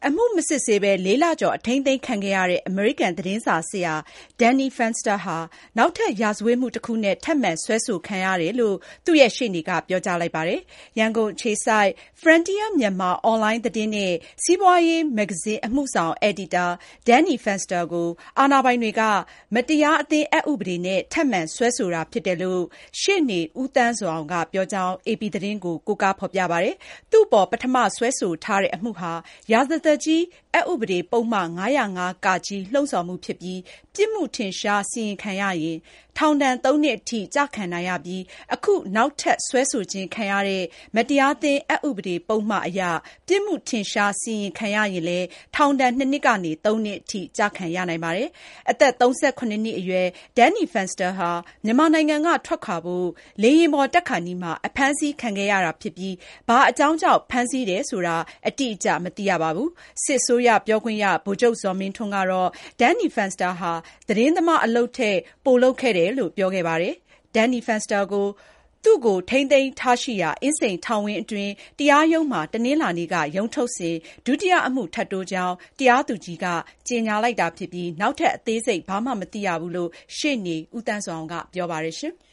အမှုမစစ်ဆေးဘဲ4 လကျော်အထိန်းသိမ်းခံခဲ့ရတဲ့အမေရိကန်သတင်းစာဆရာ Danny Fenster ဟာနောက်ထပ်ရာဇဝတ်မှုတစ်ခုနဲ့ထပ်မံစွဲဆိုခံရတယ်လို့သူ့ရဲ့ရှေ့နေကပြောကြားလိုက်ပါတယ်။ ရန်ကုန်အခြေစိုက် Frontier Myanmar အွန်လိုင်းသတင်းနဲ့စီးပွားရေးမဂ္ဂဇင်းအမှုဆောင်အယ်ဒီတာ Danny Fenster ကိုအာဏာပိုင်တွေက မတရားအသင်းအက်ဥပဒေနဲ့ထပ်မံစွဲဆိုတာဖြစ်တယ်လို့ရှေ့နေဦးသန်းဇော်အောင်ကပြောကြောင်း AP သတင်းကိုကိုးကားဖော်ပြပါတယ်။ သူ့အပေါ်ပထမစွဲဆိုထားတဲ့အမှုဟာရာဇသတ်ကြီးအက်ဥပဒေပုဒ်မ ၅၀၅ (က) လှုံ့ဆော်မှုဖြစ်ပြီးပြစ်မှုထင်ရှားစီရင်ခံရရင်ထောင်ဒဏ် 3 နှစ်အထိကျခံနိုင်ရပြီးအခုနောက်ထပ်စွဲဆိုခြင်းခံရတဲ့မတရားအသင်းအက်ဥပဒေပုဒ်မအရပြစ်မှုထင်ရှားစီရင်ခံရရင်လည်းထောင်ဒဏ် 2 နှစ်ကနေ 3 နှစ်အထိကျခံရနိုင်ပါတယ်။ အသက် 37 နှစ်အရွယ် Danny Fenster ဟာမြန်မာနိုင်ငံကထွက်ခွာဖို့လေယာဉ်ပေါ်တက်ခါနီးမှာအဖမ်းဆီးခံခဲ့ရတာဖြစ်ပြီးဘာအကြောင်းကြောင့်ဖမ်းဆီးတယ်ဆိုတာအတိအကျမသိရပါဘူး။ စစ်အစိုးရပြောခွင့်ရဗိုလ်ချုပ်ဇော်မင်းထွန်းကတော့ Danny Fenster ဟာသတင်းသမားအလုပ်ထက်ပိုလုပ်ခဲ့တယ်လို့ပြောခဲ့ပါတယ်။ Danny Fenster ကိုသူ့ကိုထိန်းသိမ်းထားရှိရာအင်းစိန်ထောင်ဝင်းအတွင်းတရားရုံးမှာတနင်္လာနေ့ကရုံးထုတ်စဉ်ဒုတိယအမှုထပ်တိုးကြောင်းတရားသူကြီးကကြေညာလိုက်တာဖြစ်ပြီးနောက်ထပ်အသေးစိတ်ဘာမှမသိရဘူးလို့ရှေ့နေဦးသန်းဇော်အောင်ကပြောပါတယ်။